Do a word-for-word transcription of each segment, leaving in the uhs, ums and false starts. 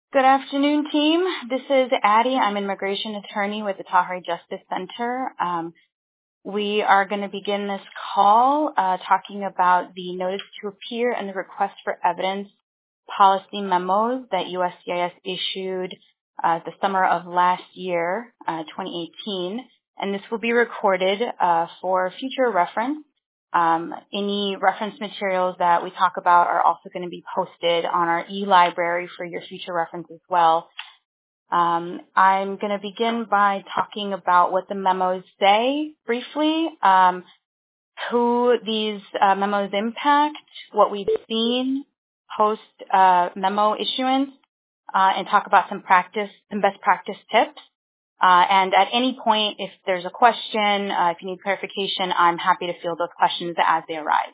Good afternoon, team. This is Addie. I'm an immigration attorney with the Tahrir Justice Center. Um, we are going to begin this call uh, talking about the notice to appear and the request for evidence policy memos that U S C I S issued uh, the summer of last year, uh, twenty eighteen, and this will be recorded uh, for future reference. Um, any reference materials that we talk about are also going to be posted on our e-library for your future reference as well. Um, I'm going to begin by talking about what the memos say briefly, um, who these uh, memos impact, what we've seen post uh, memo issuance, uh, and talk about some practice, some best practice tips. Uh, and at any point, if there's a question, uh, if you need clarification, I'm happy to field those questions as they arise.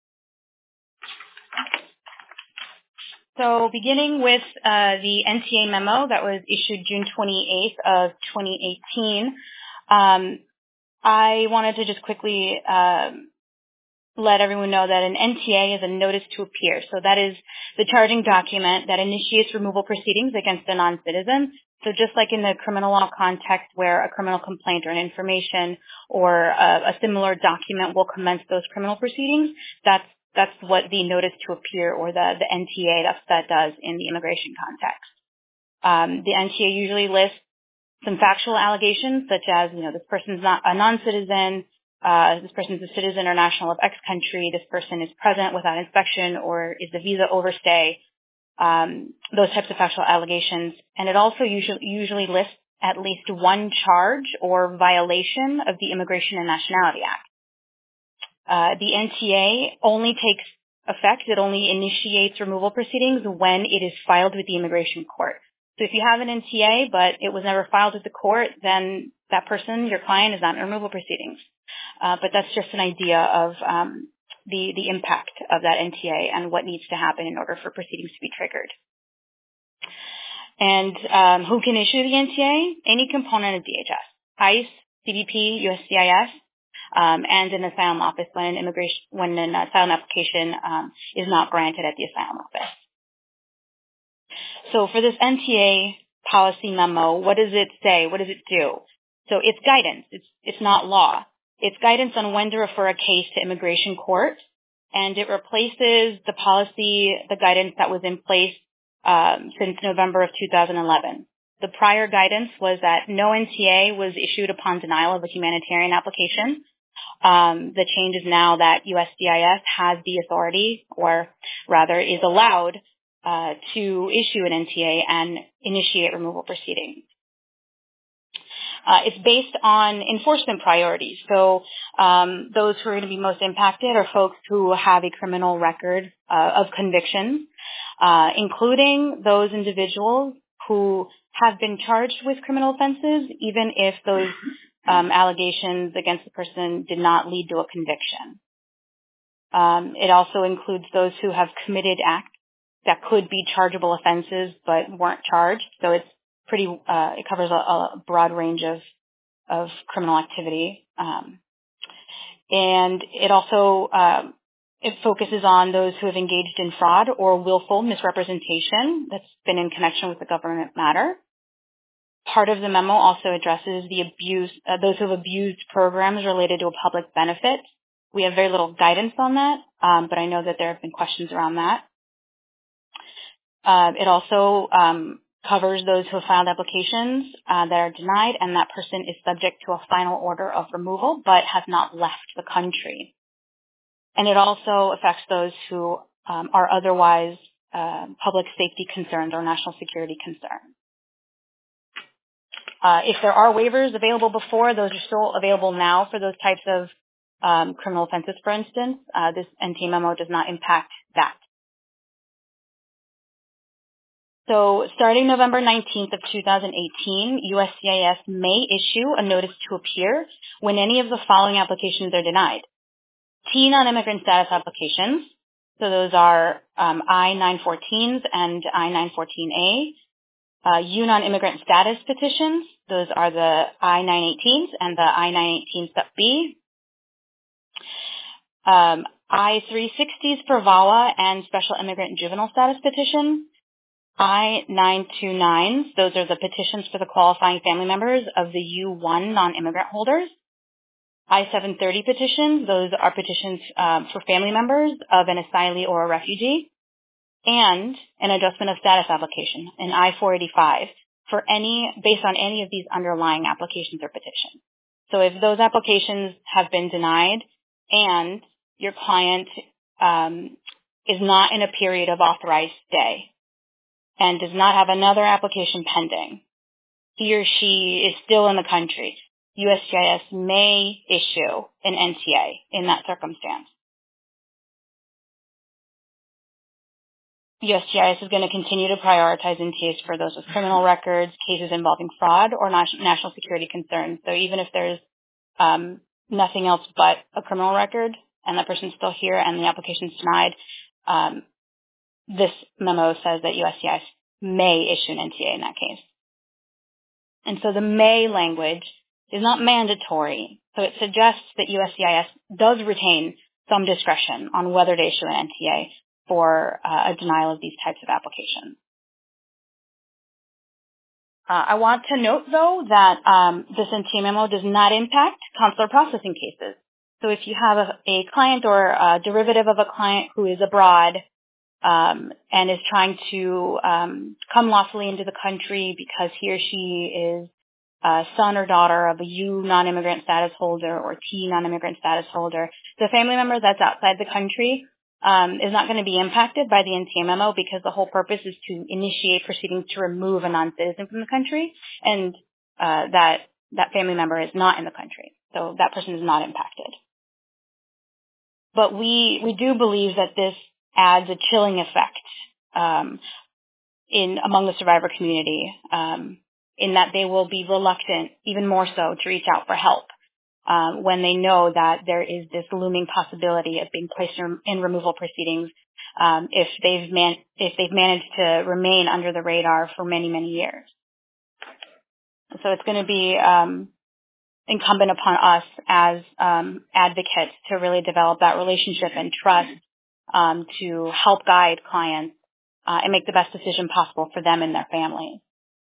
So beginning with uh, the N T A memo that was issued June twenty-eighth of twenty eighteen, um, I wanted to just quickly um, let everyone know that an N T A is a notice to appear. So that is the charging document that initiates removal proceedings against a non-citizen. So just like in the criminal law context where a criminal complaint or an information or a, a similar document will commence those criminal proceedings, that's that's what the notice to appear or the, the N T A that's, that does in the immigration context. Um, the N T A usually lists some factual allegations such as, you know, this person's not a non-citizen, uh, this person's a citizen or national of X country, this person is present without inspection or is the visa overstay. Um, those types of factual allegations. And it also usually, usually lists at least one charge or violation of the Immigration and Nationality Act. Uh, the N T A only takes effect, it only initiates removal proceedings when it is filed with the immigration court. So if you have an N T A but it was never filed with the court, then that person, your client, is not in removal proceedings. Uh, but that's just an idea of um, the, the impact of that N T A and what needs to happen in order for proceedings to be triggered. And um, who can issue the N T A? Any component of D H S, ICE, C B P, U S C I S, um, and an asylum office when an immigration when an asylum application um, is not granted at the asylum office. So for this N T A policy memo, what does it say? What does it do? So it's guidance. It's it's not law. It's guidance on when to refer a case to immigration court, and it replaces the policy, the guidance that was in place um, since November of two thousand eleven. The prior guidance was that no N T A was issued upon denial of a humanitarian application. Um, the change is now that U S C I S has the authority, or rather is allowed, uh, to issue an N T A and initiate removal proceedings. Uh, it's based on enforcement priorities. So um, those who are going to be most impacted are folks who have a criminal record uh, of conviction, uh, including those individuals who have been charged with criminal offenses, even if those um, allegations against the person did not lead to a conviction. Um, it also includes those who have committed acts that could be chargeable offenses but weren't charged. So it's pretty, uh, it covers a, a broad range of, of criminal activity. Um, and it also, um, it focuses on those who have engaged in fraud or willful misrepresentation that's been in connection with the government matter. Part of the memo also addresses the abuse, uh, those who have abused programs related to a public benefit. We have very little guidance on that, um, but I know that there have been questions around that. Uh, it also um, covers those who have filed applications uh, that are denied, and that person is subject to a final order of removal but has not left the country. And it also affects those who um, are otherwise uh, public safety concerns or national security concerns. Uh, if there are waivers available before, those are still available now for those types of um, criminal offenses, for instance. Uh, this N T A memo does not impact that. So starting November nineteenth of two thousand eighteen, U S C I S may issue a notice to appear when any of the following applications are denied. T non-immigrant status applications, so those are um, I nine fourteens and I nine fourteen A. Uh, U non-immigrant status petitions, those are the I nine eighteens and the I nine eighteen sub B. Um, I three sixties for V A W A and special immigrant juvenile status petition. I nine two nines, those are the petitions for the qualifying family members of the U one non-immigrant holders. I seven thirty petitions, those are petitions um, for family members of an asylee or a refugee. And an adjustment of status application, an I four eighty-five, for any, based on any of these underlying applications or petitions. So if those applications have been denied and your client um, is not in a period of authorized stay and does not have another application pending, he or she is still in the country, U S C I S may issue an N T A in that circumstance. U S C I S is going to continue to prioritize N T As for those with criminal records, cases involving fraud, or national security concerns. So even if there's um, nothing else but a criminal record and that person's still here and the application's denied, um, this memo says that U S C I S may issue an N T A in that case. And so the may language is not mandatory. So it suggests that U S C I S does retain some discretion on whether to issue an N T A for uh, a denial of these types of applications. Uh, I want to note, though, that um, this N T A memo does not impact consular processing cases. So if you have a, a client or a derivative of a client who is abroad um, and is trying to um, come lawfully into the country because he or she is a son or daughter of a U non-immigrant status holder or T non-immigrant status holder, the family member that's outside the country Um, is not going to be impacted by the N T A memo because the whole purpose is to initiate proceedings to remove a non-citizen from the country, and uh, that that family member is not in the country, so that person is not impacted. But we we do believe that this adds a chilling effect um, in among the survivor community, um, in that they will be reluctant, even more so, to reach out for help. Um, when they know that there is this looming possibility of being placed in, in removal proceedings um, if they've man- if they've managed to remain under the radar for many, many years. So it's going to be um, incumbent upon us as um, advocates to really develop that relationship and trust um, to help guide clients uh, and make the best decision possible for them and their families.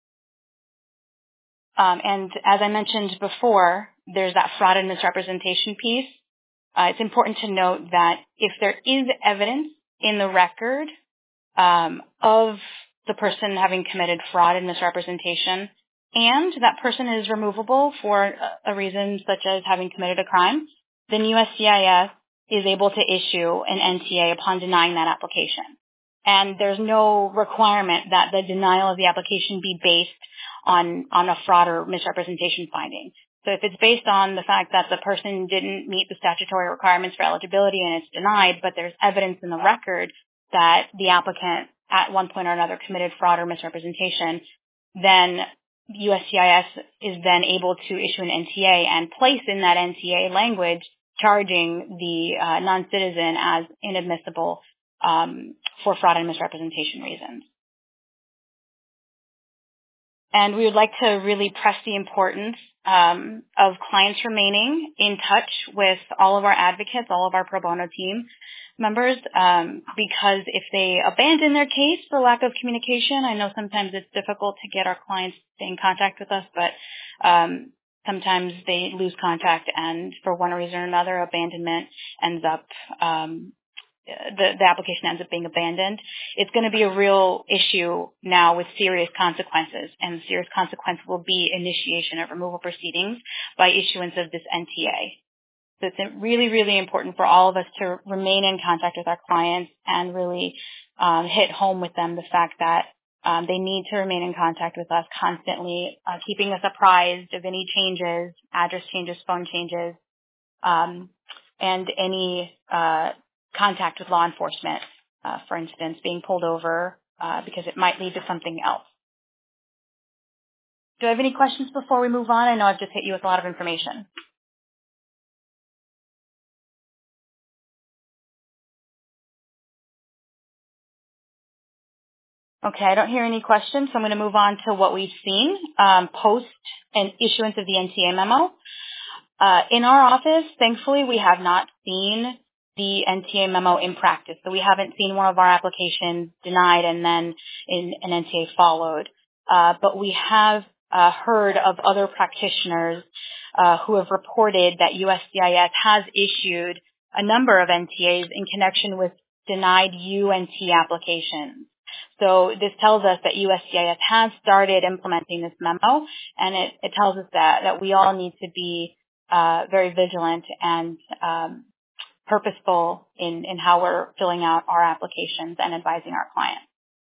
Um, and as I mentioned before, there's that fraud and misrepresentation piece. Uh, it's important to note that if there is evidence in the record um, of the person having committed fraud and misrepresentation, and that person is removable for a, a reason such as having committed a crime, then U S C I S is able to issue an N T A upon denying that application. And there's no requirement that the denial of the application be based on, on a fraud or misrepresentation finding. So if it's based on the fact that the person didn't meet the statutory requirements for eligibility and it's denied, but there's evidence in the record that the applicant at one point or another committed fraud or misrepresentation, then U S C I S is then able to issue an N T A and place in that N T A language charging the uh, non-citizen as inadmissible um, for fraud and misrepresentation reasons. And we would like to really press the importance um, of clients remaining in touch with all of our advocates, all of our pro bono team members, um, because if they abandon their case for lack of communication, I know sometimes it's difficult to get our clients to stay in contact with us, but um, sometimes they lose contact and for one reason or another, abandonment ends up um, The, the application ends up being abandoned. It's going to be a real issue now with serious consequences, and the serious consequence will be initiation of removal proceedings by issuance of this N T A. So it's really, really important for all of us to remain in contact with our clients and really um, hit home with them the fact that um, they need to remain in contact with us constantly, uh, keeping us apprised of any changes, address changes, phone changes, um, and any uh, contact with law enforcement, uh, for instance, being pulled over uh, because it might lead to something else. Do I have any questions before we move on? I know I've just hit you with a lot of information. Okay, I don't hear any questions, so I'm going to move on to what we've seen um, post an issuance of the N T A memo. Uh, in our office, thankfully, we have not seen the N T A memo in practice. So we haven't seen one of our applications denied and then in, an N T A followed. Uh, but we have uh, heard of other practitioners uh, who have reported that U S C I S has issued a number of N T As in connection with denied U N T applications. So this tells us that U S C I S has started implementing this memo, and it, it tells us that, that we all need to be uh, very vigilant and um, purposeful in, in how we're filling out our applications and advising our clients.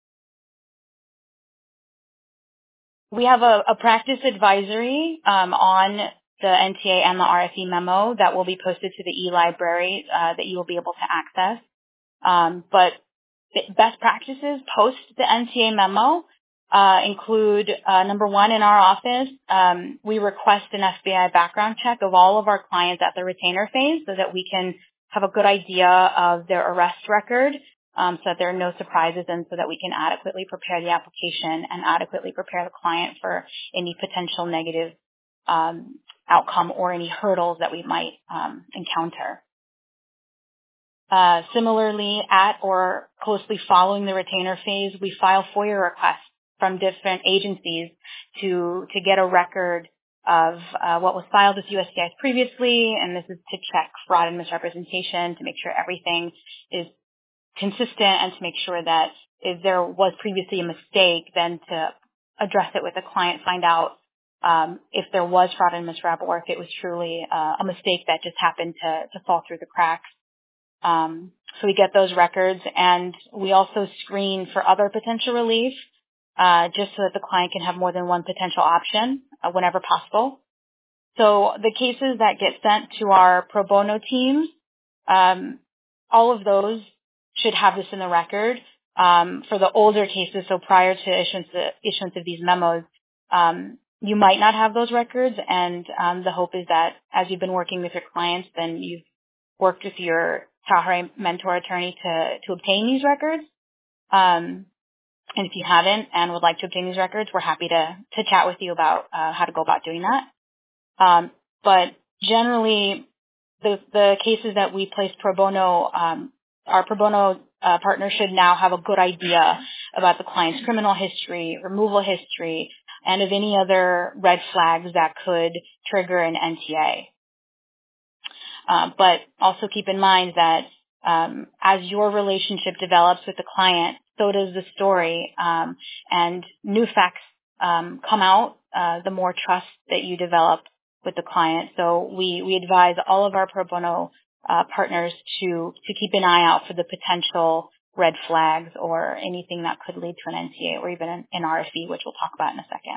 We have a, a practice advisory um, on the N T A and the R F E memo that will be posted to the e-library uh, that you will be able to access. Um, but best practices post the N T A memo uh, include, uh, number one, in our office, um, we request an F B I background check of all of our clients at the retainer phase so that we can have a good idea of their arrest record, um, so that there are no surprises and so that we can adequately prepare the application and adequately prepare the client for any potential negative um, outcome or any hurdles that we might um, encounter. Uh, similarly, at or closely following the retainer phase, we file FOIA requests from different agencies to to get a record of uh, what was filed with U S C I S previously, and this is to check fraud and misrepresentation, to make sure everything is consistent, and to make sure that if there was previously a mistake, then to address it with the client, find out um, if there was fraud and misrep or if it was truly uh, a mistake that just happened to, to fall through the cracks. Um, so we get those records, and we also screen for other potential relief, uh, just so that the client can have more than one potential option uh, whenever possible. So the cases that get sent to our pro bono teams, um, all of those should have this in the record. Um, for the older cases, so prior to issuance, issuance of these memos, um, you might not have those records, and um, the hope is that as you've been working with your clients, then you've worked with your Tahari mentor attorney to, to obtain these records. Um, and if you haven't and would like to obtain these records, we're happy to, to chat with you about uh, how to go about doing that. Um, but generally, the, the cases that we place pro bono, um, our pro bono uh, partner should now have a good idea about the client's criminal history, removal history, and of any other red flags that could trigger an N T A. Uh, but also keep in mind that um, as your relationship develops with the client, so does the story, um, and new facts um, come out uh, the more trust that you develop with the client. So we, we advise all of our pro bono uh, partners to to keep an eye out for the potential red flags or anything that could lead to an N T A or even an, an R F E, which we'll talk about in a second.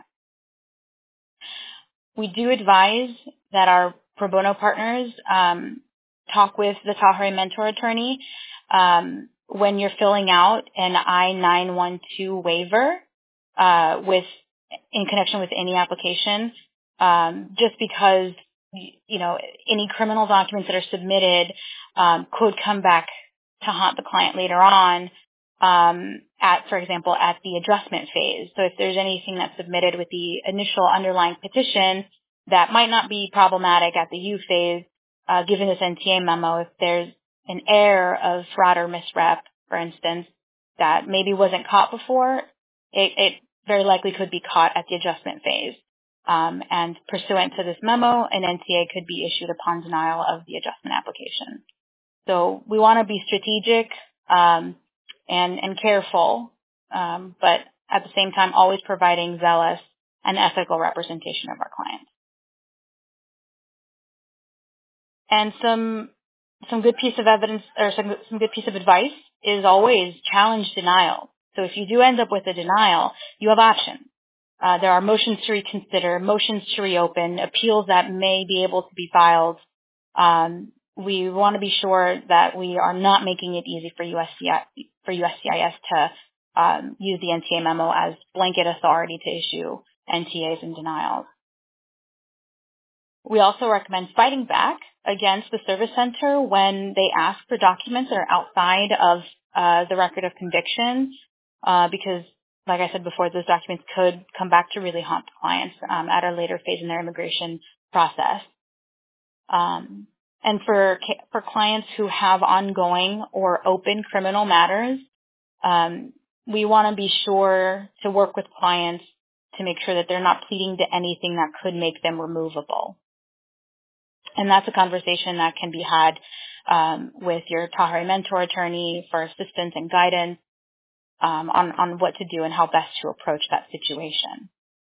We do advise that our pro bono partners um, talk with the Tahari mentor attorney um, when you're filling out an I nine one two waiver uh, with in connection with any application, um, just because you know any criminal documents that are submitted um, could come back to haunt the client later on. Um, at, for example, at the adjustment phase. So if there's anything that's submitted with the initial underlying petition that might not be problematic at the U phase, uh, given this N T A memo, if there's an air of fraud or misrep, for instance, that maybe wasn't caught before, it, it very likely could be caught at the adjustment phase. Um, and pursuant to this memo, an N T A could be issued upon denial of the adjustment application. So we want to be strategic, um, and, and careful, um, but at the same time always providing zealous and ethical representation of our clients. And some some good piece of evidence or some, some good piece of advice is always challenge denial. So if you do end up with a denial, you have options. Uh, there are motions to reconsider, motions to reopen, appeals that may be able to be filed. Um, we want to be sure that we are not making it easy for U S C I S, for U S C I S to um, use the N T A memo as blanket authority to issue N T As and denials. We also recommend fighting back against the service center when they ask for documents that are outside of uh, the record of conviction, uh, because, like I said before, those documents could come back to really haunt the clients um, at a later phase in their immigration process. Um, And for for clients who have ongoing or open criminal matters, um, we want to be sure to work with clients to make sure that they're not pleading to anything that could make them removable. And that's a conversation that can be had um, with your Tahari mentor attorney for assistance and guidance um, on, on what to do and how best to approach that situation.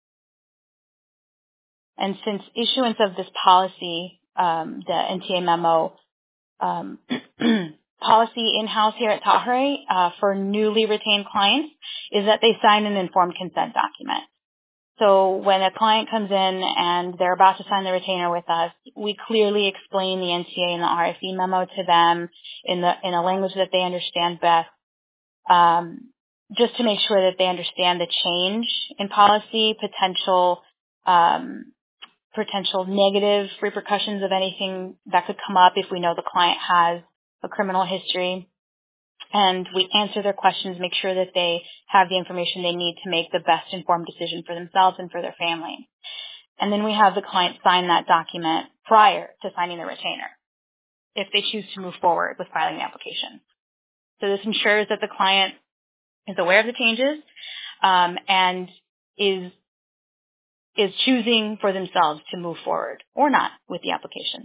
And since issuance of this policy, um, the N T A memo, um, policy in-house here at Tahari uh, for newly retained clients is that they sign an informed consent document. So when a client comes in and they're about to sign the retainer with us, we clearly explain the N T A and the R F E memo to them in the in a language that they understand best, um, just to make sure that they understand the change in policy, potential um, potential negative repercussions of anything that could come up if we know the client has a criminal history. And we answer their questions, make sure that they have the information they need to make the best informed decision for themselves and for their family. And then we have the client sign that document prior to signing the retainer if they choose to move forward with filing the application. So this ensures that the client is aware of the changes um, and is is choosing for themselves to move forward or not with the application.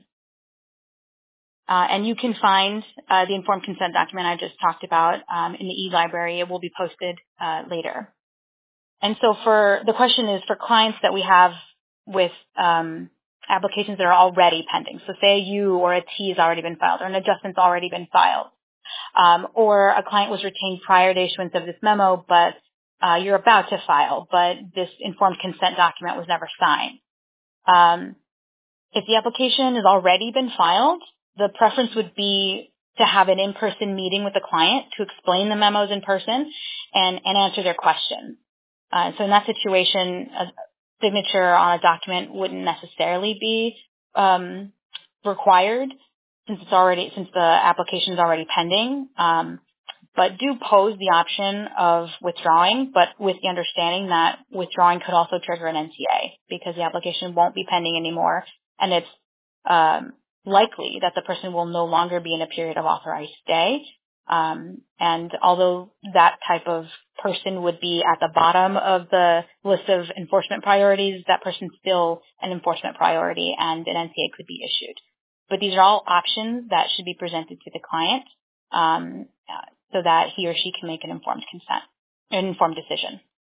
Uh, and you can find uh, the informed consent document I just talked about um, in the e-library. It will be posted uh, later. And so for the question is for clients that we have with um, applications that are already pending. So say you or a T has already been filed or an adjustment's already been filed. Um, or a client was retained prior to issuance of this memo, but uh, you're about to file, but this informed consent document was never signed. Um, if the application has already been filed, the preference would be to have an in-person meeting with the client to explain the memos in person and, and answer their questions. Uh, so in that situation, a signature on a document wouldn't necessarily be um, required since it's already since the application is already pending. Um, but do pose the option of withdrawing, but with the understanding that withdrawing could also trigger an N T A because the application won't be pending anymore, and it's um, likely that the person will no longer be in a period of authorized stay. Um, and although that type of person would be at the bottom of the list of enforcement priorities, that person's still an enforcement priority and an N T A could be issued. But these are all options that should be presented to the client um, uh, so that he or she can make an informed consent, an informed decision.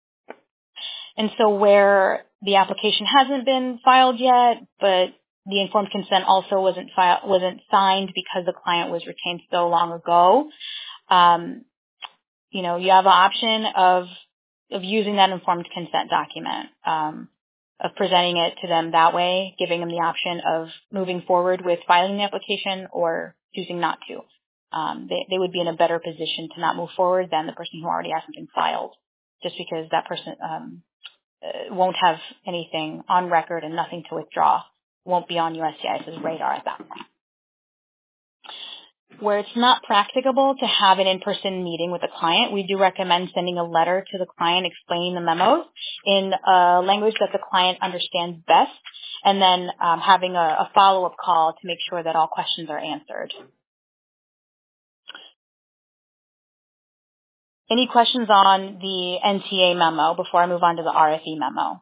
And so where the application hasn't been filed yet, but the informed consent also wasn't filed, wasn't signed because the client was retained so long ago, um, you know, you have an option of of using that informed consent document, um, of presenting it to them that way, giving them the option of moving forward with filing the application or choosing not to. Um, they, they would be in a better position to not move forward than the person who already hasn't been filed, just because that person um, uh, won't have anything on record and nothing to withdraw, won't be on USCIS's radar at that point. Where it's not practicable to have an in-person meeting with a client, we do recommend sending a letter to the client explaining the memos in a language that the client understands best, and then um, having a, a follow-up call to make sure that all questions are answered. Any questions on the N T A memo before I move on to the R F E memo?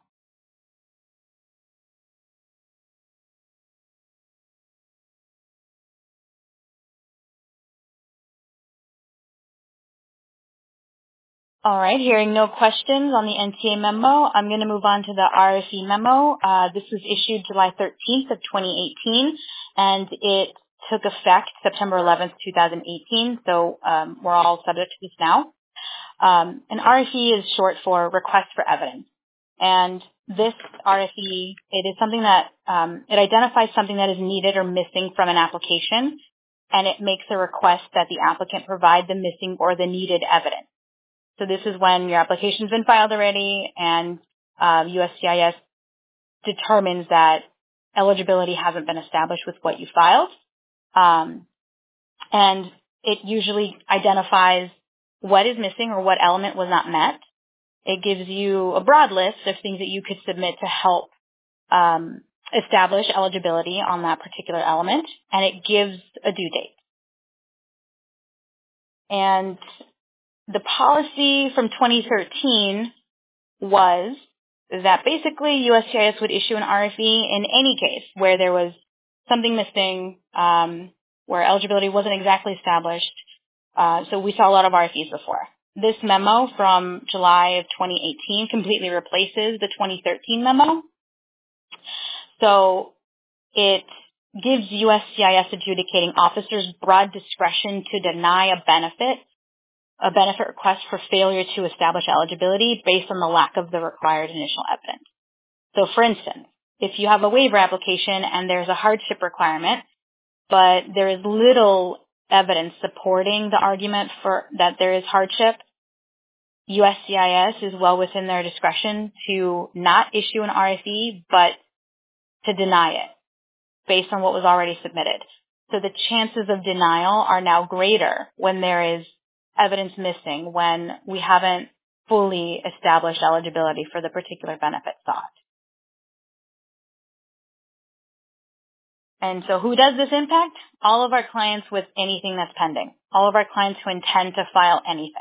All right, hearing no questions on the N T A memo, I'm going to move on to the R F E memo. Uh, this was issued July thirteenth of twenty eighteen, and it took effect September eleventh, twenty eighteen, so um, we're all subject to this now. Um, an R F E is short for Request for Evidence, and this R F E, it is something that, um, it identifies something that is needed or missing from an application, and it makes a request that the applicant provide the missing or the needed evidence. So this is when your application's been filed already and um, U S C I S determines that eligibility hasn't been established with what you filed. Um, and it usually identifies what is missing or what element was not met. It gives you a broad list of things that you could submit to help um, establish eligibility on that particular element, and it gives a due date. And the policy from twenty thirteen was that basically U S C I S would issue an R F E in any case where there was something missing, um, where eligibility wasn't exactly established. Uh, so we saw a lot of R F Es before. This memo from July of twenty eighteen completely replaces the twenty thirteen memo. So it gives U S C I S adjudicating officers broad discretion to deny a benefit, a benefit request for failure to establish eligibility based on the lack of the required initial evidence. So for instance, if you have a waiver application and there's a hardship requirement, but there is little evidence supporting the argument for that there is hardship, U S C I S is well within their discretion to not issue an R F E, but to deny it based on what was already submitted. So the chances of denial are now greater when there is evidence missing, when we haven't fully established eligibility for the particular benefit sought. And so who does this impact? All of our clients with anything that's pending. All of our clients who intend to file anything.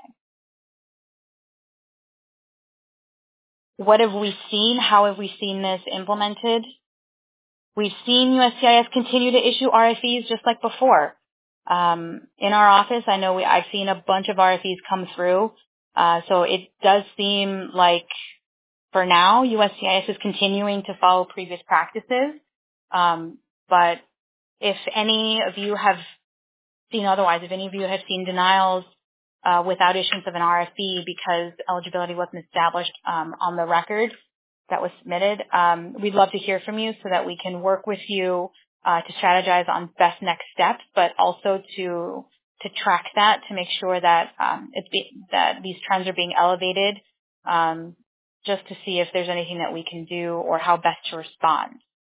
What have we seen? How have we seen this implemented? We've seen U S C I S continue to issue R F Es just like before. Um, in our office, I know we, I've seen a bunch of R F Es come through. Uh, so it does seem like for now, U S C I S is continuing to follow previous practices. Um, but if any of you have seen otherwise, if any of you have seen denials uh, without issuance of an R F E because eligibility wasn't established um, on the record that was submitted, um, we'd love to hear from you so that we can work with you uh, to strategize on best next steps, but also to to track that to make sure that um, it's be, that these trends are being elevated, um, just to see if there's anything that we can do or how best to respond.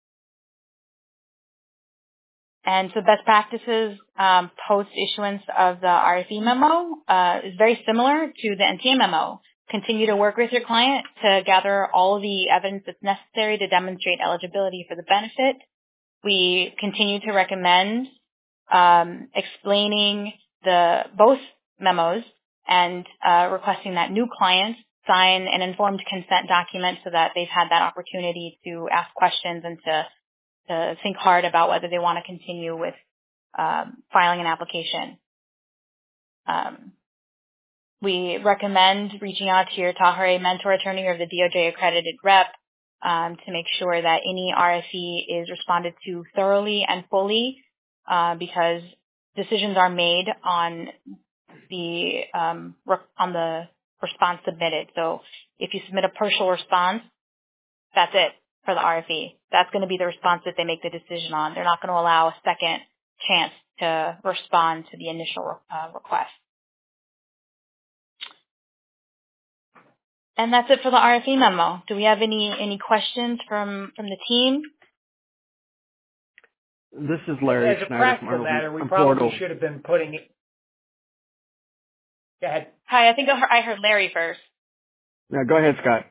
And so best practices um, post-issuance of the R F E memo uh, is very similar to the N T A memo. Continue to work with your client to gather all the evidence that's necessary to demonstrate eligibility for the benefit. We continue to recommend um, explaining the both memos and uh, requesting that new clients sign an informed consent document so that they've had that opportunity to ask questions and to to think hard about whether they want to continue with um, filing an application. Um, we recommend reaching out to your Tahare mentor attorney or the D O J accredited rep um, to make sure that any R F E is responded to thoroughly and fully uh, because decisions are made on the um, re- on the response submitted. So if you submit a partial response, that's it for the R F E. That's going to be the response that they make the decision on. They're not going to allow a second chance to respond to the initial uh, request. And that's it for the R F E memo. Do we have any, any questions from, from the team? This is Larry As a Schneider practical from matter, we from probably Portal. should have been putting it. Go ahead. Hi, I think I heard, I heard Larry first. Yeah, go ahead, Scott.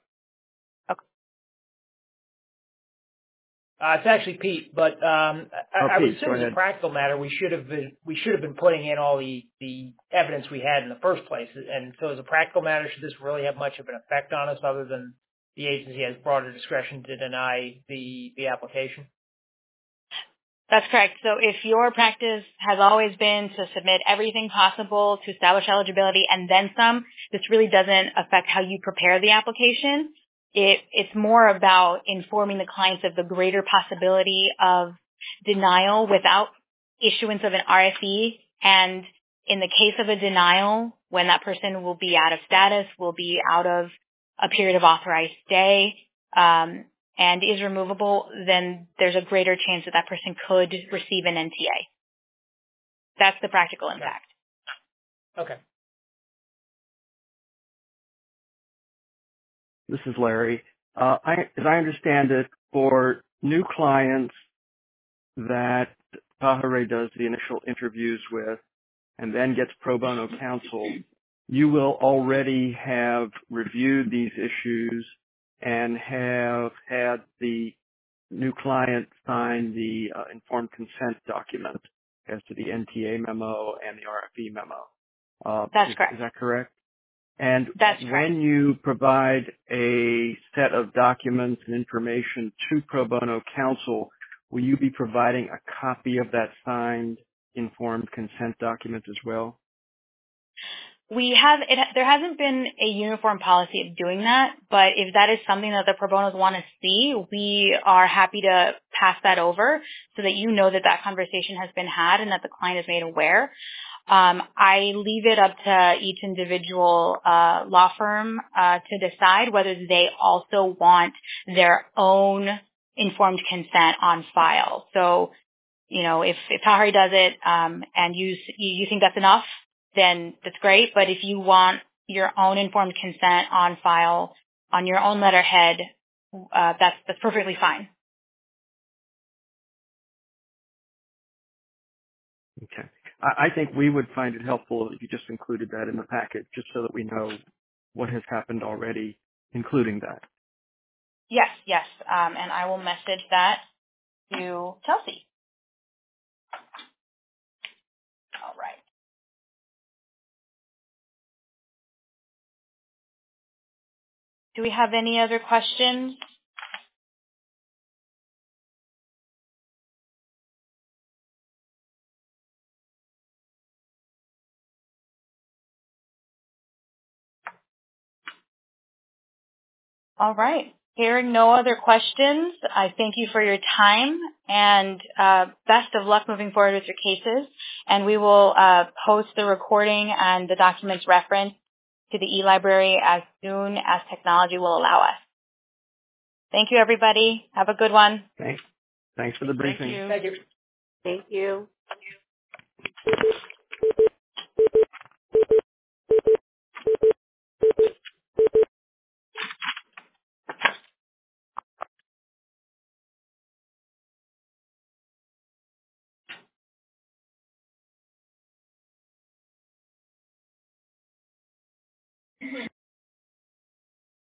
Uh, it's actually Pete, but um, I, Oh, I would Pete, assume go as a ahead. practical matter, we should have been we should have been putting in all the, the evidence we had in the first place. And so, as a practical matter, should this really have much of an effect on us, other than the agency has broader discretion to deny the the application? That's correct. So if your practice has always been to submit everything possible to establish eligibility and then some, this really doesn't affect how you prepare the application. It, it's more about informing the clients of the greater possibility of denial without issuance of an R F E. And in the case of a denial, when that person will be out of status, will be out of a period of authorized stay, um, and is removable, then there's a greater chance that that person could receive an N T A. That's the practical impact. Okay. This is Larry. Uh, I, as I understand it, for new clients that Tahare does the initial interviews with and then gets pro bono counsel, you will already have reviewed these issues and have had the new client sign the uh, informed consent document as to the N T A memo and the R F E memo. Uh, That's is, correct. Is that correct? And That's when correct. you provide a set of documents and information to pro bono counsel, will you be providing a copy of that signed informed consent document as well? We have, it, there hasn't been a uniform policy of doing that, but if that is something that the pro bonos want to see, we are happy to pass that over so that you know that that conversation has been had and that the client is made aware. Um, I leave it up to each individual uh, law firm uh, to decide whether they also want their own informed consent on file. So, you know, if, if Tahari does it um, and you, you think that's enough, then that's great. But if you want your own informed consent on file on your own letterhead, uh, that's that's perfectly fine. Okay. I, I think we would find it helpful if you just included that in the packet, just so that we know what has happened already, including that. Yes, yes. Um, and I will message that to Chelsea. All right. Do we have any other questions? All right. Hearing no other questions, I thank you for your time and uh, best of luck moving forward with your cases. And we will uh, post the recording and the documents referenced to the e-library as soon as technology will allow us. Thank you, everybody. Have a good one. Thanks. Thanks for the briefing. Thank you. Thank you.